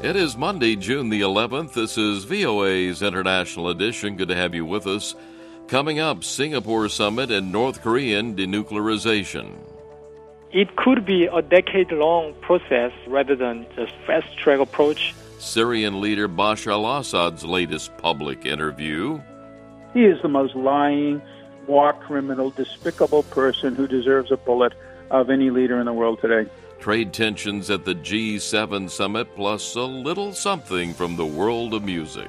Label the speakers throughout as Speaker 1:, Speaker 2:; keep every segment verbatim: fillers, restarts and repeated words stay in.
Speaker 1: It is Monday, June the eleventh. This is V O A's International Edition. Good to have you with us. Coming up, Singapore Summit and North Korean denuclearization.
Speaker 2: It could be a decade-long process rather than just fast-track approach.
Speaker 1: Syrian leader Bashar al-Assad's latest public interview.
Speaker 3: He is the most lying, war criminal, despicable person who deserves a bullet of any leader in the world today.
Speaker 1: Trade tensions at the G seven summit, plus a little something from the world of music.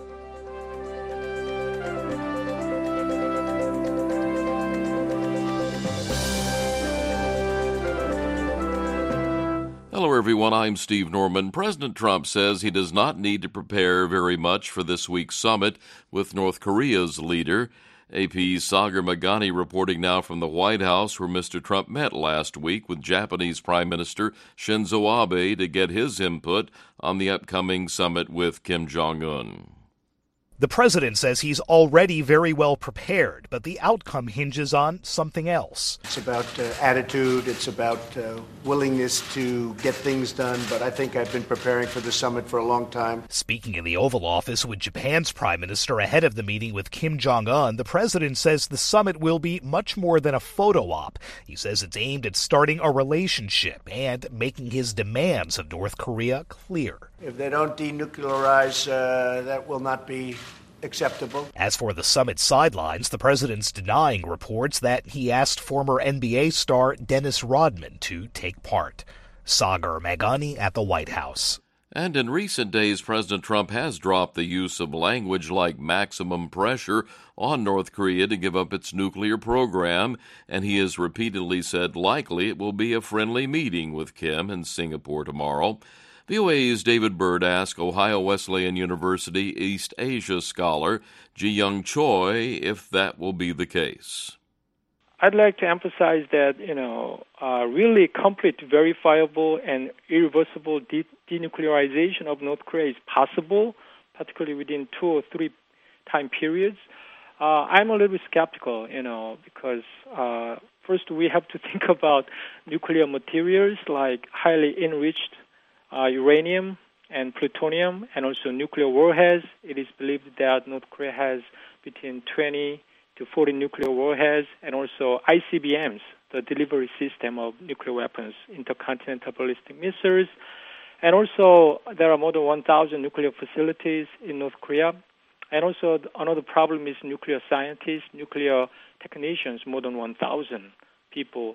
Speaker 1: Hello, everyone. I'm Steve Norman. President Trump says he does not need to prepare very much for this week's summit with North Korea's leader. A P's Sagar Meghani reporting now from the White House, where Mister Trump met last week with Japanese Prime Minister Shinzo Abe to get his input on the upcoming summit with Kim Jong-un.
Speaker 4: The president says he's already very well prepared, but the outcome hinges on something else.
Speaker 5: It's about uh, attitude, it's about uh, willingness to get things done, but I think I've been preparing for the summit for a long time.
Speaker 4: Speaking in the Oval Office with Japan's prime minister ahead of the meeting with Kim Jong-un, the president says the summit will be much more than a photo op. He says it's aimed at starting a relationship and making his demands of North Korea clear.
Speaker 5: If they don't denuclearize, uh, that will not be acceptable.
Speaker 4: As for the summit sidelines, the president's denying reports that he asked former N B A star Dennis Rodman to take part. Sagar Meghani at the White House.
Speaker 1: And in recent days, President Trump has dropped the use of language like maximum pressure on North Korea to give up its nuclear program, and he has repeatedly said likely it will be a friendly meeting with Kim in Singapore tomorrow. V O A's David Byrd asked Ohio Wesleyan University East Asia scholar Ji-Young Choi if that will be the case.
Speaker 2: I'd like to emphasize that, you know, uh, really complete, verifiable, and irreversible de- denuclearization of North Korea is possible, particularly within two or three time periods. Uh, I'm a little bit skeptical, you know, because uh, first we have to think about nuclear materials like highly enriched Uh, uranium and plutonium, and also nuclear warheads. It is believed that North Korea has between twenty to forty nuclear warheads, and also I C B Ms, the delivery system of nuclear weapons, intercontinental ballistic missiles. And also, there are more than one thousand nuclear facilities in North Korea. And also, another problem is nuclear scientists, nuclear technicians, more than one thousand people.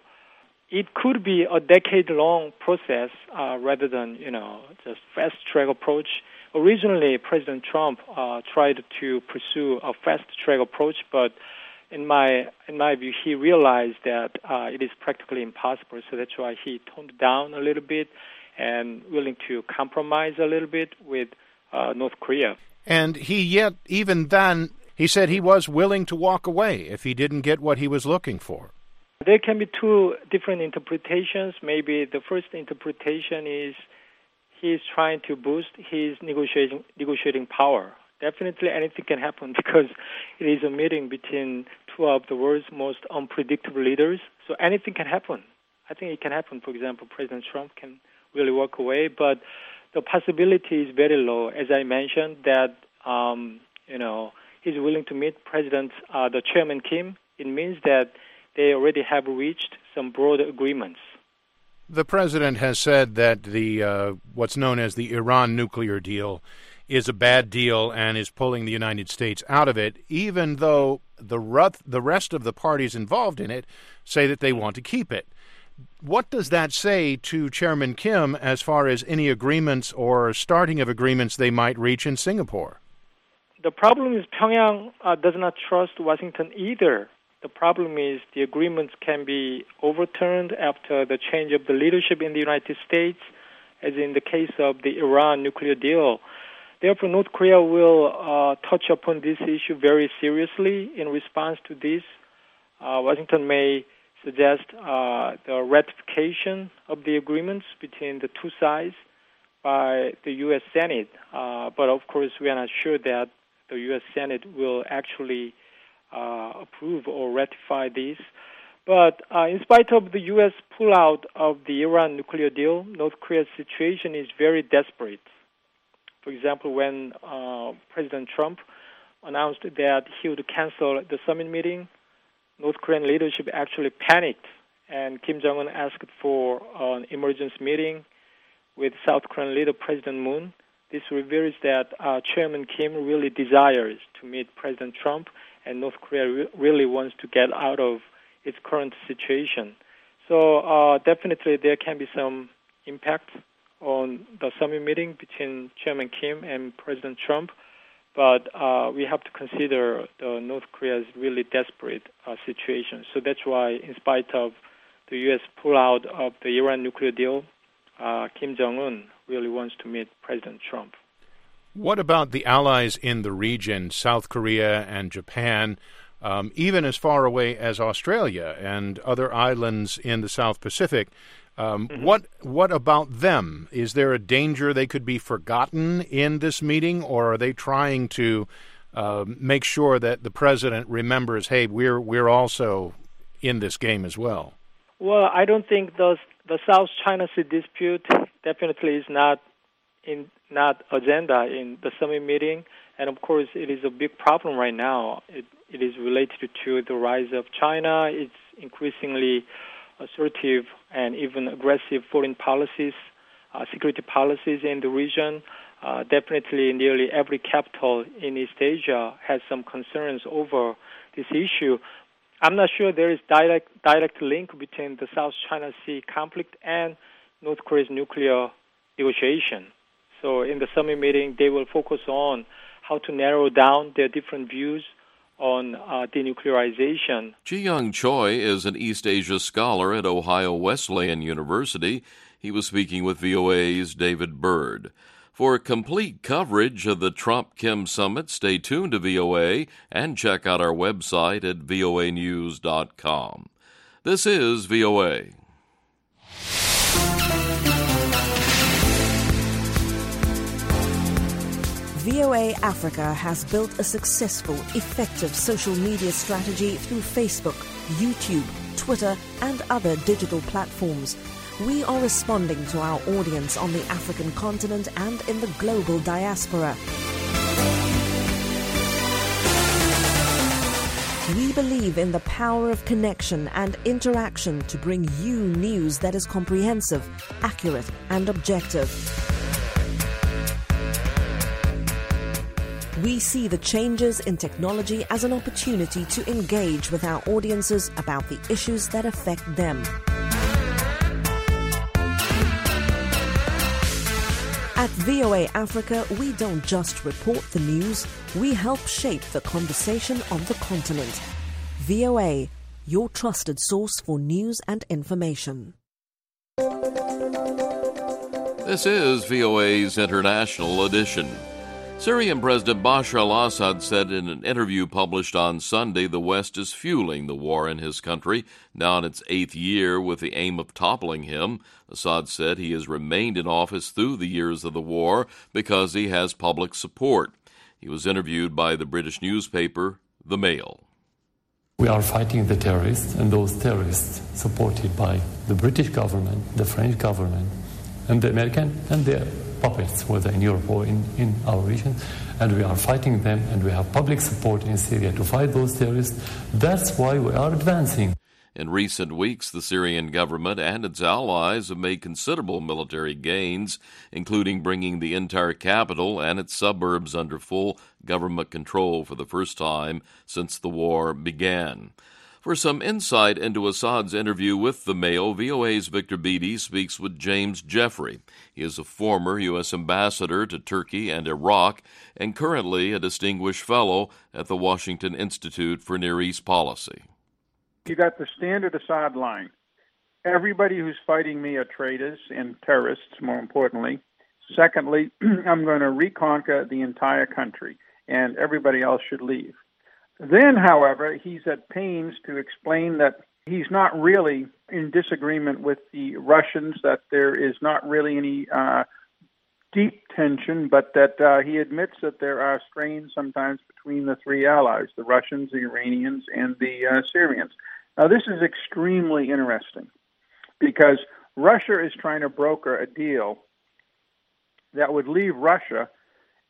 Speaker 2: It could be a decade-long process uh, rather than, you know, just fast-track approach. Originally, President Trump uh, tried to pursue a fast-track approach, but in my in my view, he realized that uh, it is practically impossible. So that's why he toned down a little bit and willing to compromise a little bit with uh, North Korea.
Speaker 6: And he yet, even then, he said he was willing to walk away if he didn't get what he was looking for.
Speaker 2: There can be two different interpretations. Maybe the first interpretation is he's trying to boost his negotiating negotiating power. Definitely anything can happen because it is a meeting between two of the world's most unpredictable leaders. So anything can happen. I think it can happen. For example, President Trump can really walk away, but the possibility is very low. As I mentioned, that um, you know he's willing to meet President uh, the Chairman Kim. It means that they already have reached some broad agreements.
Speaker 6: The president has said that the uh, what's known as the Iran nuclear deal is a bad deal and is pulling the United States out of it, even though the ruth, the rest of the parties involved in it say that they want to keep it. What does that say to Chairman Kim as far as any agreements or starting of agreements they might reach in Singapore?
Speaker 2: The problem is Pyongyang uh, does not trust Washington either. The problem is the agreements can be overturned after the change of the leadership in the United States, as in the case of the Iran nuclear deal. Therefore, North Korea will uh, touch upon this issue very seriously. In response to this, uh, Washington may suggest uh, the ratification of the agreements between the two sides by the U S Senate. Uh, but of course, we are not sure that the U S Senate will actually uh, approve or ratify this. But uh, in spite of the U S pullout of the Iran nuclear deal, North Korea's situation is very desperate. For example, when uh, President Trump announced that he would cancel the summit meeting, North Korean leadership actually panicked, and Kim Jong-un asked for an emergency meeting with South Korean leader President Moon. This reveals that uh, Chairman Kim really desires to meet President Trump, and North Korea re- really wants to get out of its current situation. So uh, definitely there can be some impact on the summit meeting between Chairman Kim and President Trump, but uh, we have to consider the North Korea's really desperate uh, situation. So that's why, in spite of the U S pullout of the Iran nuclear deal, uh, Kim Jong-un really wants to meet President Trump.
Speaker 6: What about the allies in the region, South Korea and Japan, um, even as far away as Australia and other islands in the South Pacific? Um, mm-hmm. What what about them? Is there a danger they could be forgotten in this meeting, or are they trying to uh, make sure that the president remembers, hey, we're we're also in this game as well?
Speaker 2: Well, I don't think the the South China Sea dispute definitely is not in not agenda in the summit meeting, and of course it is a big problem right now. It it is related to the rise of China. It's increasingly assertive and even aggressive foreign policies, uh, security policies in the region. Uh, definitely nearly every capital in East Asia has some concerns over this issue. I'm not sure there is direct direct link between the South China Sea conflict and North Korea's nuclear negotiation. So in the summit meeting, they will focus on how to narrow down their different views on uh, denuclearization.
Speaker 1: Ji-Young Choi is an East Asia scholar at Ohio Wesleyan University. He was speaking with V O A's David Byrd. For complete coverage of the Trump-Kim summit, stay tuned to V O A and check out our website at V O A news dot com. This is V O A.
Speaker 7: V O A Africa has built a successful, effective social media strategy through Facebook, YouTube, Twitter, and other digital platforms. We are responding to our audience on the African continent and in the global diaspora. We believe in the power of connection and interaction to bring you news that is comprehensive, accurate, and objective. We see the changes in technology as an opportunity to engage with our audiences about the issues that affect them. At V O A Africa, we don't just report the news, we help shape the conversation on the continent. V O A, your trusted source for news and information.
Speaker 1: This is V O A's International Edition. Syrian President Bashar al-Assad said in an interview published on Sunday the West is fueling the war in his country, now in its eighth year, with the aim of toppling him. Assad said he has remained in office through the years of the war because he has public support. He was interviewed by the British newspaper The Mail.
Speaker 8: We are fighting the terrorists, and those terrorists supported by the British government, the French government, and the American, and the puppets, whether in Europe or in, in our region, and we are fighting them, and we have public support in Syria to fight those terrorists. That's why we are advancing.
Speaker 1: In recent weeks, the Syrian government and its allies have made considerable military gains, including bringing the entire capital and its suburbs under full government control for the first time since the war began. For some insight into Assad's interview with the Mail, V O A's Victor Beattie speaks with James Jeffrey. He is a former U S ambassador to Turkey and Iraq and currently a distinguished fellow at the Washington Institute for Near East Policy.
Speaker 3: You got the standard Assad line. Everybody who's fighting me are traitors and terrorists, more importantly. Secondly, I'm going to reconquer the entire country, and everybody else should leave. Then, however, he's at pains to explain that he's not really in disagreement with the Russians, that there is not really any uh, deep tension, but that uh, he admits that there are strains sometimes between the three allies, the Russians, the Iranians, and the uh, Syrians. Now, this is extremely interesting because Russia is trying to broker a deal that would leave Russia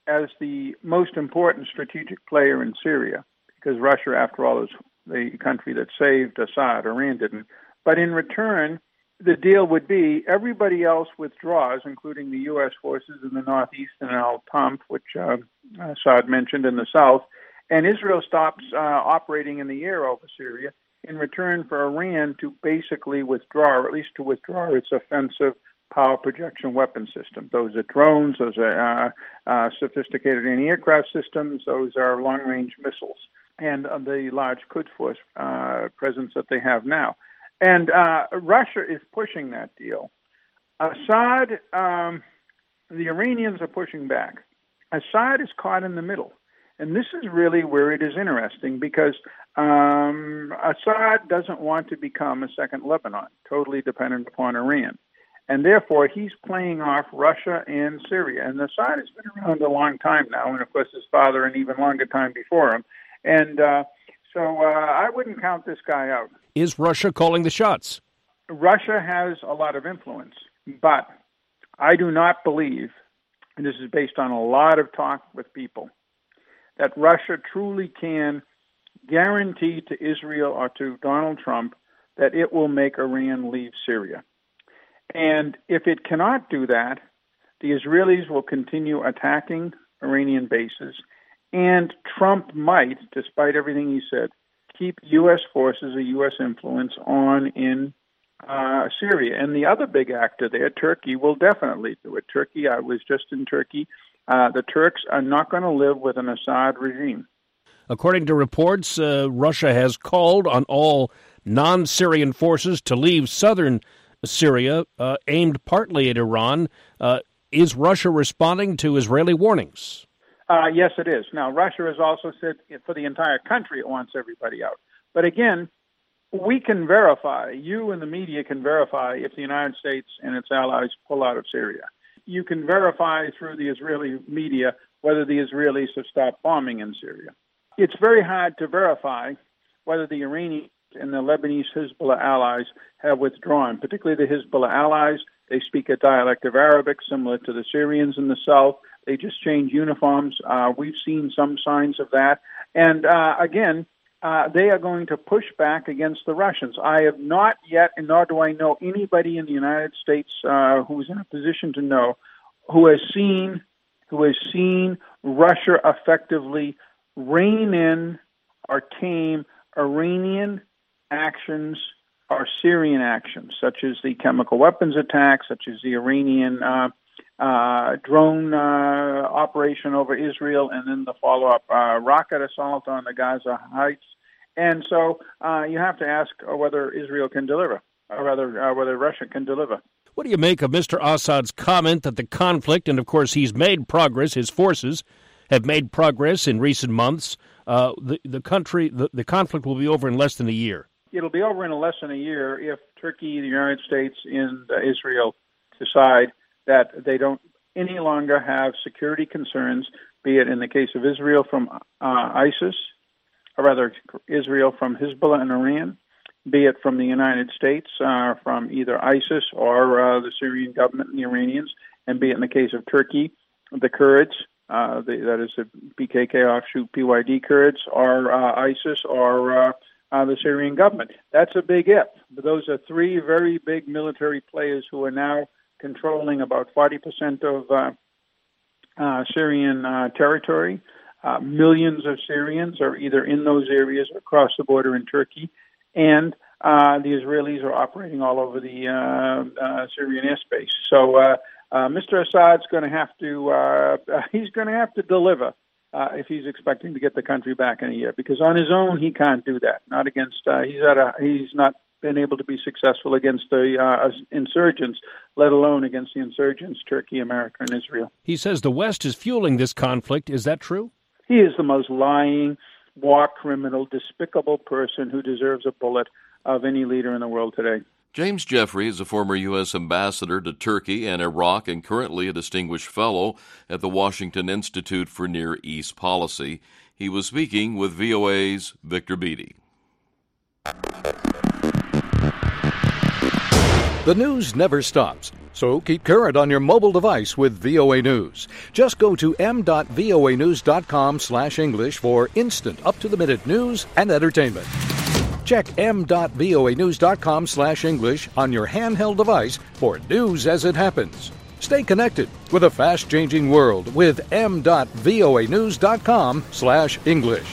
Speaker 3: as the most important strategic player in Syria, because Russia, after all, is the country that saved Assad. Iran didn't. But in return, the deal would be everybody else withdraws, including the U S forces in the northeast and Al-Tanf, which uh, Assad mentioned in the south, and Israel stops uh, operating in the air over Syria in return for Iran to basically withdraw, or at least to withdraw its offensive power projection weapon system. Those are drones, those are uh, uh, sophisticated anti-aircraft systems, those are long-range missiles, and uh, the large Quds Force uh, presence that they have now. And uh, Russia is pushing that deal. Assad, um, the Iranians are pushing back. Assad is caught in the middle. And this is really where it is interesting, because um, Assad doesn't want to become a second Lebanon, totally dependent upon Iran. And therefore, he's playing off Russia and Syria. And Assad has been around a long time now, and of course his father an even longer time before him. And uh, so uh, I wouldn't count this guy out.
Speaker 9: Is Russia calling the shots?
Speaker 3: Russia has a lot of influence, but I do not believe, and this is based on a lot of talk with people, that Russia truly can guarantee to Israel or to Donald Trump that it will make Iran leave Syria. And if it cannot do that, the Israelis will continue attacking Iranian bases, and Trump might, despite everything he said, keep U S forces, a U S influence on in uh, Syria. And the other big actor there, Turkey, will definitely do it. Turkey, I was just in Turkey. Uh, the Turks are not going to live with an Assad regime.
Speaker 9: According to reports, uh, Russia has called on all non-Syrian forces to leave southern Syria, uh, aimed partly at Iran. Uh, is Russia responding to Israeli warnings?
Speaker 3: Uh, yes, it is. Now, Russia has also said for the entire country it wants everybody out. But again, we can verify, you and the media can verify if the United States and its allies pull out of Syria. You can verify through the Israeli media whether the Israelis have stopped bombing in Syria. It's very hard to verify whether the Iranians and the Lebanese Hezbollah allies have withdrawn, particularly the Hezbollah allies. They speak a dialect of Arabic similar to the Syrians in the south. They just change uniforms. Uh, we've seen some signs of that. And uh, again, uh, they are going to push back against the Russians. I have not yet, and nor do I know anybody in the United States uh, who's in a position to know, who has seen, who has seen Russia effectively rein in or tame Iranian actions or Syrian actions, such as the chemical weapons attack, such as the Iranian uh, uh, drone uh, operation over Israel, and then the follow-up uh, rocket assault on the Gaza Heights. And so uh, you have to ask whether Israel can deliver, or rather uh, whether Russia can deliver.
Speaker 9: What do you make of Mister Assad's comment that the conflict, and of course he's made progress, his forces have made progress in recent months, uh, the, the country, the, the conflict will be over in less than a year?
Speaker 3: It'll be over in less than a year if Turkey, the United States, and uh, Israel decide that they don't any longer have security concerns, be it in the case of Israel from uh, ISIS, or rather Israel from Hezbollah and Iran, be it from the United States, uh, from either ISIS or uh, the Syrian government and the Iranians, and be it in the case of Turkey, the Kurds, uh, the, that is the P K K offshoot P Y D Kurds, or uh, ISIS, or uh, uh, the Syrian government. That's a big if. But those are three very big military players who are now controlling about forty percent of uh, uh, Syrian uh, territory. Uh, millions of Syrians are either in those areas or across the border in Turkey, and uh, the Israelis are operating all over the uh, uh, Syrian airspace. So uh, uh, Mister Assad's going to have to uh, he's going to have to deliver uh, if he's expecting to get the country back in a year, because on his own he can't do that. Not against uh, he's at a he's not been able to be successful against the uh, insurgents, let alone against the insurgents, Turkey, America, and Israel.
Speaker 9: He says the West is fueling this conflict. Is that true?
Speaker 3: He is the most lying, war criminal, despicable person who deserves a bullet of any leader in the world today.
Speaker 1: James Jeffrey is a former U S ambassador to Turkey and Iraq and currently a distinguished fellow at the Washington Institute for Near East Policy. He was speaking with V O A's Victor Beattie.
Speaker 10: The news never stops, so keep current on your mobile device with V O A News. Just go to m dot voa news dot com slash English for instant, up-to-the-minute news and entertainment. Check m dot voa news dot com slash English on your handheld device for news as it happens. Stay connected with a fast-changing world with m dot voa news dot com slash English.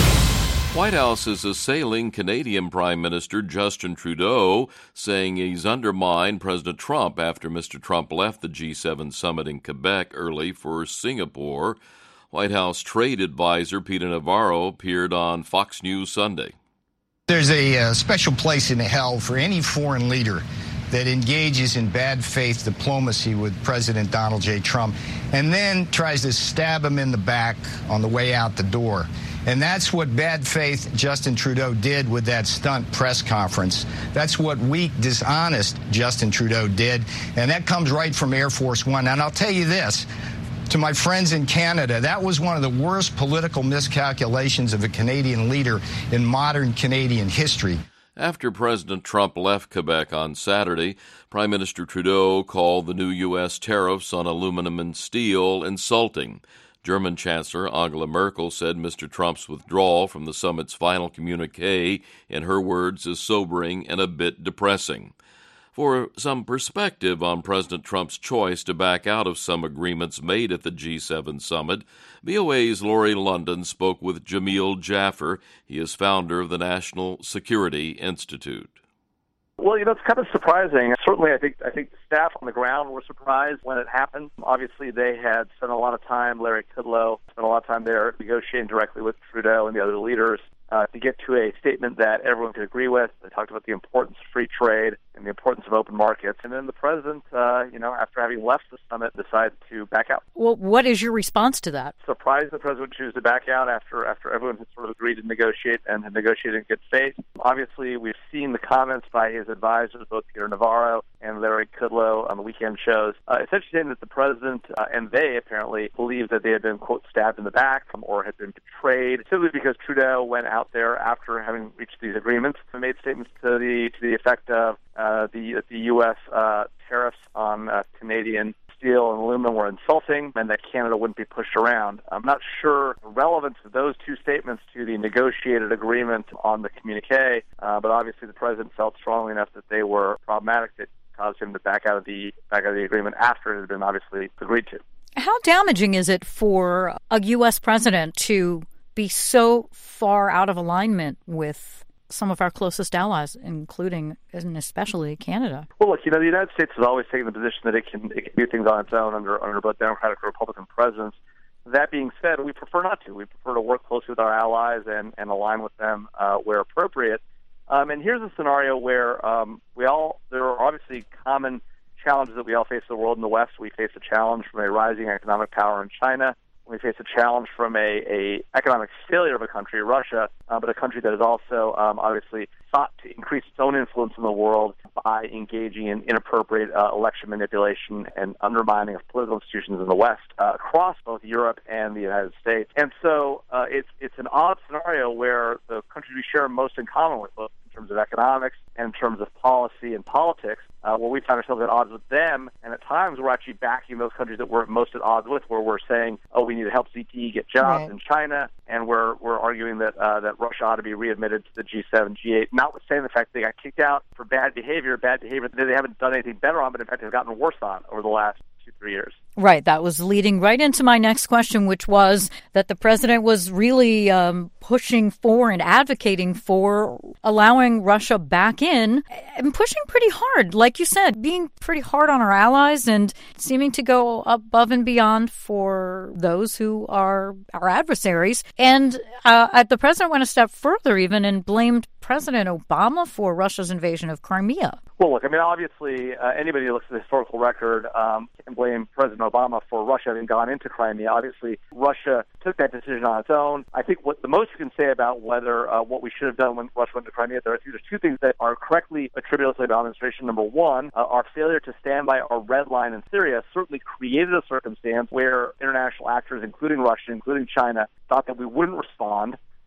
Speaker 1: White House is assailing Canadian Prime Minister Justin Trudeau, saying he's undermined President Trump after Mister Trump left the G seven summit in Quebec early for Singapore. White House trade advisor Peter Navarro appeared on Fox News Sunday.
Speaker 11: There's a uh, special place in hell for any foreign leader that engages in bad faith diplomacy with President Donald J. Trump and then tries to stab him in the back on the way out the door. And that's what bad faith Justin Trudeau did with that stunt press conference. That's what weak, dishonest Justin Trudeau did. And that comes right from Air Force One. And I'll tell you this, to my friends in Canada, that was one of the worst political miscalculations of a Canadian leader in modern Canadian history.
Speaker 1: After President Trump left Quebec on Saturday, Prime Minister Trudeau called the new U S tariffs on aluminum and steel insulting. German Chancellor Angela Merkel said Mister Trump's withdrawal from the summit's final communique, in her words, is sobering and a bit depressing. For some perspective on President Trump's choice to back out of some agreements made at the G seven summit, V O A's Laurie London spoke with Jamil Jaffer. He is founder of the National Security Institute.
Speaker 12: Well, you know, it's kind of surprising. Certainly, I think I think the staff on the ground were surprised when it happened. Obviously, they had spent a lot of time, Larry Kudlow spent a lot of time there negotiating directly with Trudeau and the other leaders uh, to get to a statement that everyone could agree with. They talked about the importance of free trade and the importance of open markets. And then the president, uh, you know, after having left the summit, decided to back out.
Speaker 13: Well, what is your response to that?
Speaker 12: Surprised the president would choose to back out after after everyone had sort of agreed to negotiate and had negotiated in good faith. Obviously, we've seen the comments by his advisors, both Peter Navarro and Larry Kudlow, on the weekend shows, uh, essentially saying that the president uh, and they apparently believed that they had been, quote, stabbed in the back um, or had been betrayed, simply because Trudeau went out there after having reached these agreements and made statements to the to the effect of uh, the the U S uh, tariffs on uh, Canadian steel and aluminum were insulting and that Canada wouldn't be pushed around. I'm not sure the relevance of those two statements to the negotiated agreement on the communique, uh, but obviously the president felt strongly enough that they were problematic that caused him to back out of the back out of the agreement after it had been obviously agreed to.
Speaker 13: How damaging is it for a U S president to be so far out of alignment with some of our closest allies, including and especially Canada?
Speaker 12: Well, look, you know, the United States has always taken the position that it can, it can do things on its own under under both Democratic and Republican presidents. That being said, we prefer not to. We prefer to work closely with our allies and, and align with them uh, where appropriate. Um, and here's a scenario where um, we all there are obviously common challenges that we all face in the world. In the West, we face a challenge from a rising economic power in China. We face a challenge from a, a economic failure of a country, Russia, uh, but a country that has also um, obviously sought to increase its own influence in the world by engaging in inappropriate uh, election manipulation and undermining of political institutions in the West uh, across both Europe and the United States. And so uh, it's it's an odd scenario where the countries we share most in common with, both in terms of economics and in terms of policy and politics, uh, where we find ourselves at odds with them, and at times we're actually backing those countries that we're most at odds with, where we're saying, oh, we need to help Z T E get jobs right in China, and we're we're arguing that uh, that Russia ought to be readmitted to the G seven, G eight, notwithstanding the fact they got kicked out for bad behavior, bad behavior that they haven't done anything better on, but in fact they've gotten worse on over the last two, three years.
Speaker 13: Right. That was leading right into my next question, which was that the president was really um, pushing for and advocating for allowing Russia back in and pushing pretty hard, like you said, being pretty hard on our allies and seeming to go above and beyond for those who are our adversaries. And uh, the president went a step further even and blamed President Obama for Russia's invasion of Crimea.
Speaker 12: Well, look, I mean, obviously, uh, anybody who looks at the historical record um, can blame President Obama for Russia having gone into Crimea. Obviously, Russia took that decision on its own. I think what the most you can say about whether uh, what we should have done when Russia went to Crimea, there are two, there's two things that are correctly attributable to the administration. Number one, uh, our failure to stand by our red line in Syria certainly created a circumstance where international actors, including Russia, including China, thought that we wouldn't respond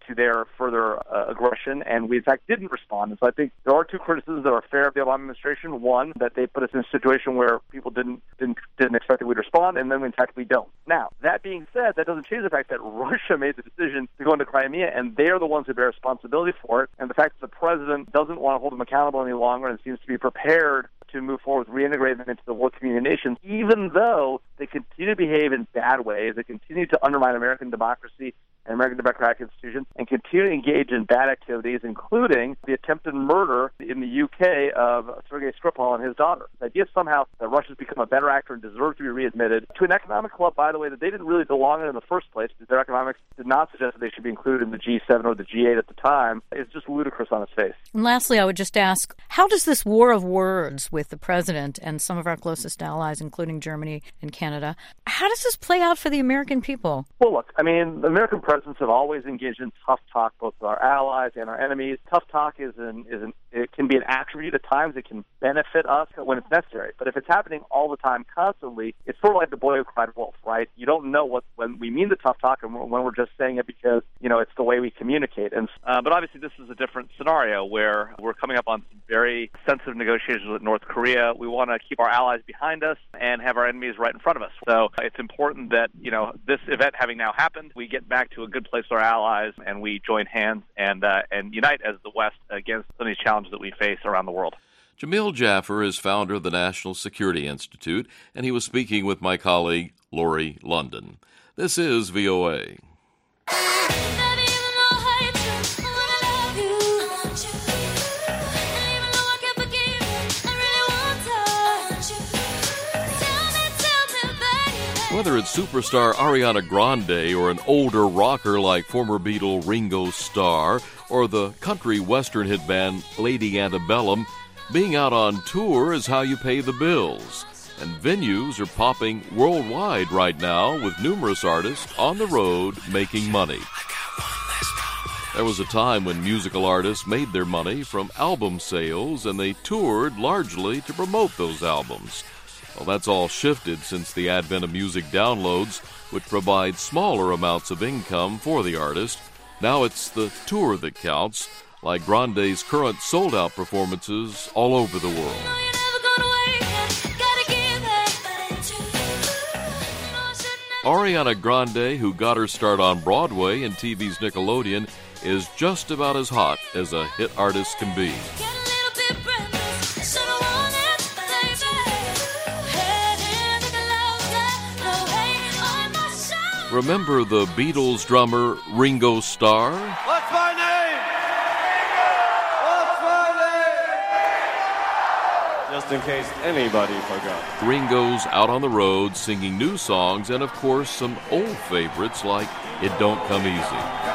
Speaker 12: to their further uh, aggression, and we, in fact, didn't respond. And so I think there are two criticisms that are fair of the Obama administration. One, that they put us in a situation where people didn't didn't, didn't expect that we'd respond, and then, in fact, we don't. Now, that being said, that doesn't change the fact that Russia made the decision to go into Crimea, and they're the ones who bear responsibility for it. And the fact that the president doesn't want to hold them accountable any longer and seems to be prepared to move forward with reintegrating them into the world community of nations, even though they continue to behave in bad ways, they continue to undermine American democracy and American democratic institutions, and continue to engage in bad activities, including the attempted murder in the U K of Sergei Skripal and his daughter. The idea somehow that Russia's become a better actor and deserves to be readmitted to an economic club, by the way, that they didn't really belong in in the first place, because their economics did not suggest that they should be included in the G seven or the G eight at the time, is just ludicrous on its face.
Speaker 13: And lastly, I would just ask, how does this war of words with the president and some of our closest allies, including Germany and Canada, how does this play out for the American people?
Speaker 12: Well, look, I mean, the American presidents have always engaged in tough talk, both with our allies and our enemies. Tough talk is an, is an, it can be an attribute at times. It can benefit us when it's necessary. But if it's happening all the time, constantly, it's sort of like the boy who cried wolf, right? You don't know what when we mean the tough talk and when we're just saying it because, you know, it's the way we communicate. And uh, but obviously, this is a different scenario where we're coming up on some very sensitive negotiations with North Korea. We want to keep our allies behind us and have our enemies right in front of us. So it's important that, you know, this event having now happened, we get back to a good place with our allies and we join hands and uh, and unite as the West against some of these challenges that we face around the world.
Speaker 1: Jamil Jaffer is founder of the National Security Institute, and he was speaking with my colleague, Lori London. This is V O A. Whether it's superstar Ariana Grande or an older rocker like former Beatle Ringo Starr or the country western hit band Lady Antebellum, being out on tour is how you pay the bills. And venues are popping worldwide right now with numerous artists on the road making money. There was a time when musical artists made their money from album sales and they toured largely to promote those albums. Well, that's all shifted since the advent of music downloads, which provide smaller amounts of income for the artist. Now it's the tour that counts, like Grande's current sold-out performances all over the world. Ariana Grande, who got her start on Broadway and T V's Nickelodeon, is just about as hot as a hit artist can be. Remember the Beatles drummer Ringo Starr?
Speaker 14: What's my name? What's my name? Just in case anybody forgot.
Speaker 1: Ringo's out on the road singing new songs and, of course, some old favorites like It Don't Come Easy.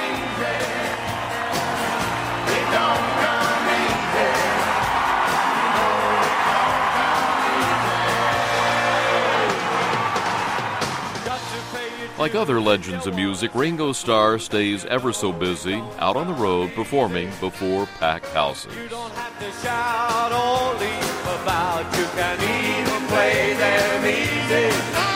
Speaker 1: Like other legends of music, Ringo Starr stays ever so busy, out on the road performing before packed houses.
Speaker 14: You don't have to shout or leave about, you can even play them easy.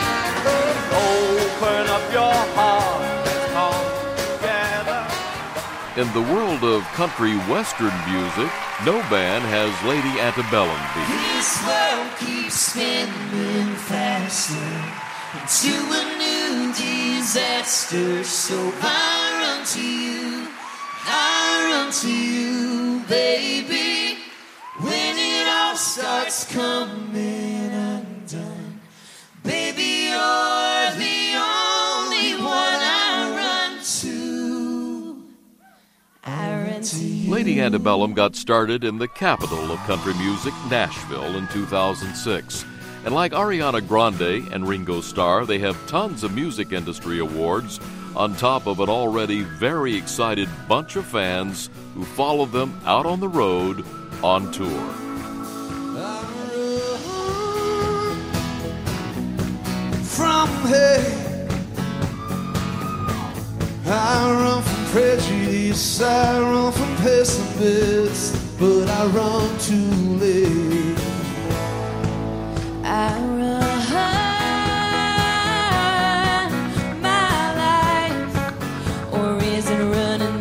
Speaker 14: Open up your heart, let's come together.
Speaker 1: In the world of country western music, no band has Lady Antebellum beat.
Speaker 15: This world keeps spinning faster into a new disaster, so I run to you, I run to you, baby, when it all starts coming undone. Baby, you're the only one I run to, I run to you.
Speaker 1: Lady Antebellum got started in the capital of country music, Nashville, in two thousand six. And like Ariana Grande and Ringo Starr, they have tons of music industry awards on top of an already very excited bunch of fans who follow them out on the road on tour.
Speaker 15: From here, I run from prejudice, I run from pessimists, but I run too late. I run my life, or is it running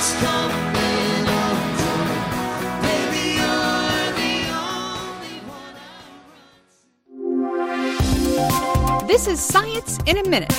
Speaker 15: what's coming up good. Maybe you're the only one.
Speaker 16: This is Science in a Minute.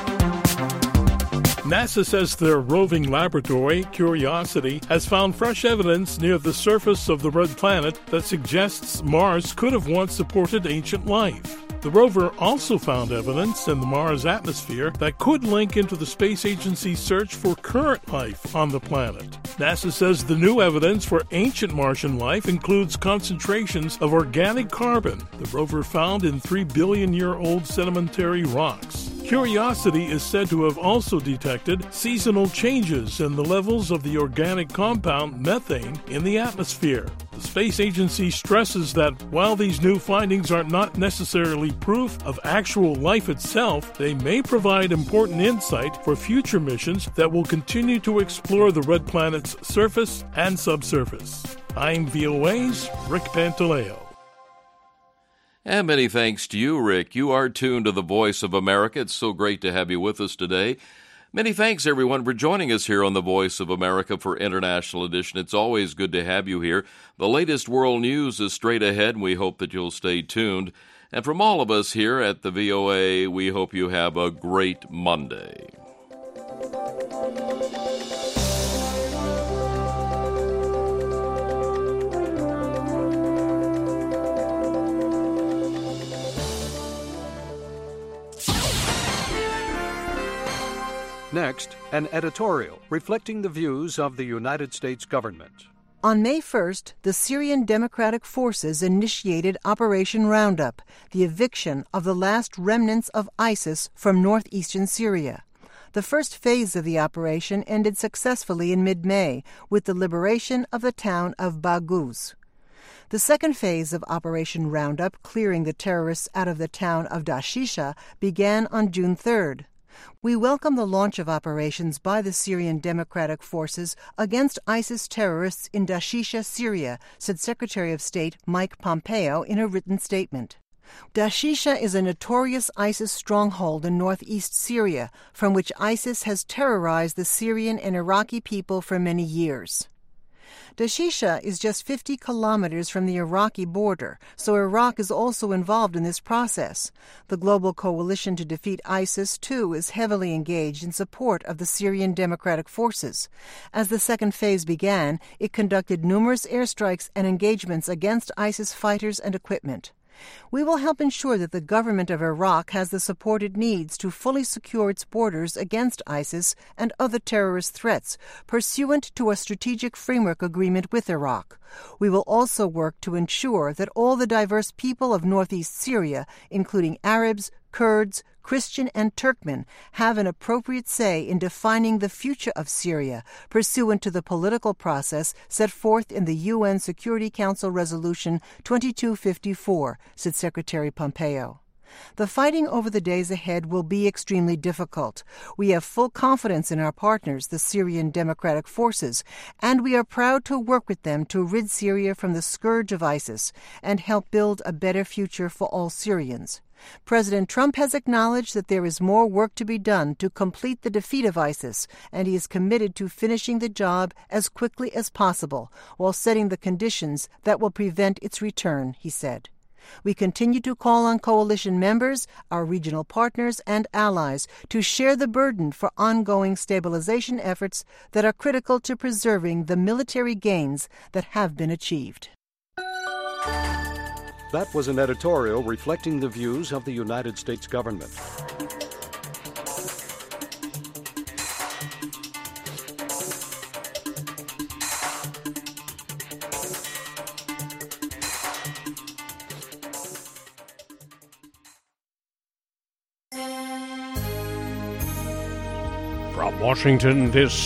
Speaker 17: NASA says their roving laboratory, Curiosity, has found fresh evidence near the surface of the red planet that suggests Mars could have once supported ancient life. The rover also found evidence in the Mars atmosphere that could link into the space agency's search for current life on the planet. NASA says the new evidence for ancient Martian life includes concentrations of organic carbon the rover found in three billion year old sedimentary rocks. Curiosity is said to have also detected seasonal changes in the levels of the organic compound methane in the atmosphere. The space agency stresses that while these new findings are not necessarily proof of actual life itself, they may provide important insight for future missions that will continue to explore the red planet's surface and subsurface. I'm V O A's Rick Pantaleo.
Speaker 1: And many thanks to you, Rick. You are tuned to the Voice of America. It's so great to have you with us today. Many thanks, everyone, for joining us here on the Voice of America for International Edition. It's always good to have you here. The latest world news is straight ahead, and we hope that you'll stay tuned. And from all of us here at the V O A, we hope you have a great Monday.
Speaker 10: Next, an editorial reflecting the views of the United States government.
Speaker 18: On May first, the Syrian Democratic Forces initiated Operation Roundup, the eviction of the last remnants of ISIS from northeastern Syria. The first phase of the operation ended successfully in mid-May with the liberation of the town of Baghouz. The second phase of Operation Roundup, clearing the terrorists out of the town of Dashisha, began on June third. We welcome the launch of operations by the Syrian Democratic Forces against ISIS terrorists in Dashisha, Syria, said Secretary of State Mike Pompeo in a written statement. Dashisha is a notorious ISIS stronghold in northeast Syria, from which ISIS has terrorized the Syrian and Iraqi people for many years. Dashisha is just fifty kilometers from the Iraqi border, so Iraq is also involved in this process. The global coalition to defeat ISIS, too, is heavily engaged in support of the Syrian Democratic Forces. As the second phase began, it conducted numerous airstrikes and engagements against ISIS fighters and equipment. We will help ensure that the government of Iraq has the support it needs to fully secure its borders against ISIS and other terrorist threats, pursuant to a strategic framework agreement with Iraq. We will also work to ensure that all the diverse people of northeast Syria, including Arabs, Kurds, Christian, and Turkmen, have an appropriate say in defining the future of Syria, pursuant to the political process set forth in the U N Security Council Resolution twenty-two fifty-four, said Secretary Pompeo. The fighting over the days ahead will be extremely difficult. We have full confidence in our partners, the Syrian Democratic Forces, and we are proud to work with them to rid Syria from the scourge of ISIS and help build a better future for all Syrians. President Trump has acknowledged that there is more work to be done to complete the defeat of ISIS, and he is committed to finishing the job as quickly as possible while setting the conditions that will prevent its return, he said. We continue to call on coalition members, our regional partners, and allies to share the burden for ongoing stabilization efforts that are critical to preserving the military gains that have been achieved.
Speaker 10: That was an editorial reflecting the views of the United States government.
Speaker 9: From Washington, this